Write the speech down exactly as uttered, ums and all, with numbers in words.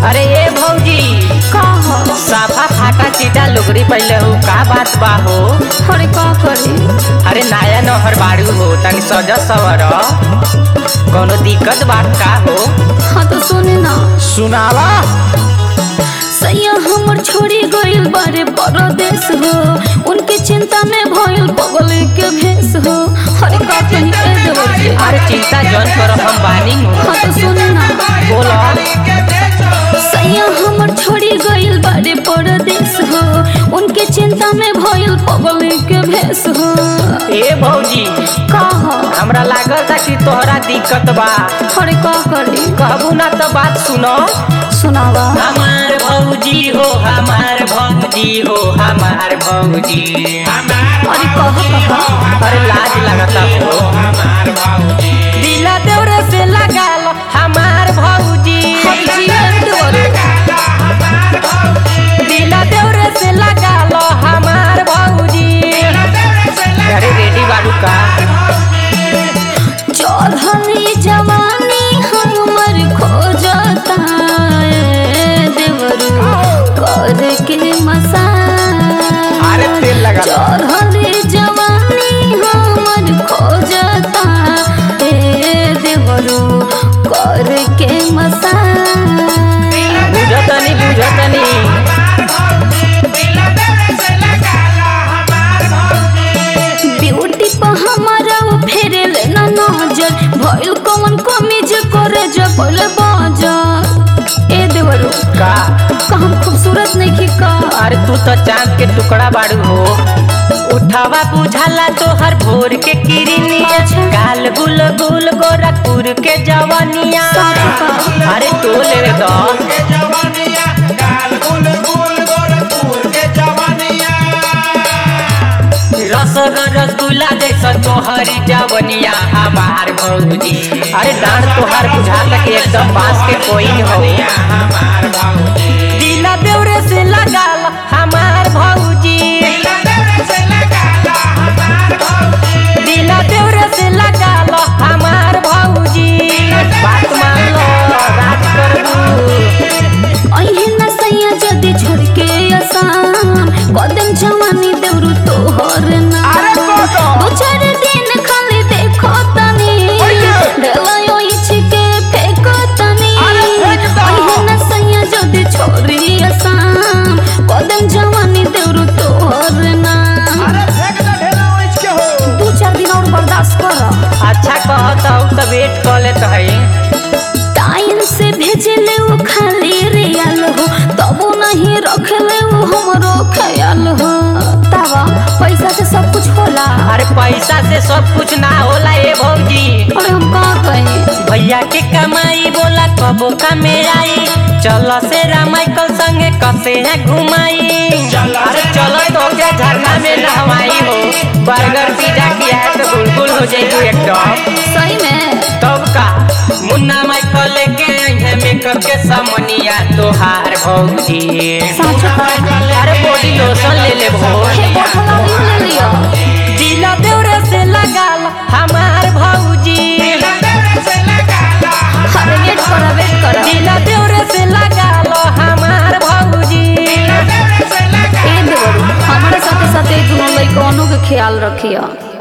अरे ए भौजी का हो? साफा फाटा चीटा लुगड़ी पहले हो, का बात बा हो? अरे का करी? अरे नया नहर बाड़ू हो, तनी सज सवर कोनो दिक्कत बात का हो? हाँ तो सुनी ना, सुनावा। सैया हमर छोड़ी गइल बारे परदेश हो, उनके चिंता में भइल बगल के भेस हो। अरे का कही ए देवर जी? अरे चिंता जन करो, हम बानी हूँ। हाँ तो सुनी ना, बोलो। सैया हमर छोड़ी गइल बारे परदेश हो, उनके चिंता में भइल बगल के भेस हो। ए भौजी का हो? हमरा लागल था कि तोहरा दिक्कत बा। अरे का करी? कहबू ना तो बात सुनो। सुनावा। हमार भौजी हो, हमार भौजी हो, हमार भौजी। अरे कह कह अरे लाज लगता हो। दिला देवरे से लगा लो हमार भौजी। दिला देवरे से लगा लो हमार भौजी। अरे रेडी बाड़ू का? चढ़ली जवानी हमर खोजता देवरू कर के मसाज। अरे तेल लगा लो। चढ़ली जवानी हमर खोजता देवरू कर के मसाज। बुझतनी बुझतनी। ब्यूटी पर हमारा फेरे लेना नजर, भइल कौन कमी जे करे जे पहले बाजार। ए देवरू का? का हम खूबसूरत नहीं की का? अरे तू तो चांद के टुकड़ा बाड़ू हो। उठावा बुझाला तोहर भोर के किरनिया, गाल गुल गुल गोरखपुर के जवानिया। अरे तो ले दो। रसगर रसगुल्ला जैसा तोहर जवनिया हमार भौजी। अरे डांड तोहर बुझाता कि एकदम बांस के कोई हो। दिला देवरे से लगा लो हमार भौजी। दिला देवरे से लगा लो हमार भौजी। बात मान लो, राज करबू। अइहे न सैया जदी छोड़ के आसाम, कदम जवानी देवरू तोहर ना। दो चार दिन खाली देखो तनी, ढेलायो इछके फेंको तनी। अइहे न सैया जदी छोड़ी आसाम, कदम जवानी देवरू तोहर ना। दो चार दिन और बर्दाश्त कर। अच्छा कहता हूँ तो वेट कर लेते है। टाइम से भेजले वो खाली रियल हो, तबो नहीं रखले वो हमरो ख्याल हो। तावा पैसा से सब कुछ होला। अरे पैसा से सब कुछ ना होला ए भौजी। अरे हम का कहें? भैया के कमाई बोला कबो कमेराई। चलो से रामाइकल संगे कसे है घुमाई। अरे चलो तो क्या झरना में नहवाई हो। बर्गर पिज्जा किया है तो गुलगुल हो जाएगी एकदम। सही में तब का मुन्ना माइकल लेके है मेकअप के समनिया तोहार भौजी। अरे बॉडी लोशन ले ले भो। हे बोतला भी ले लियो। दिला देवरे से लगा लो हमार भौजी। अरे वेट करा वेट करा। दिला देवरे से लगा लो हमार भौजी। ए देवरू हमारे साथे साथे दोनों लइकनों के ख्याल रखियो।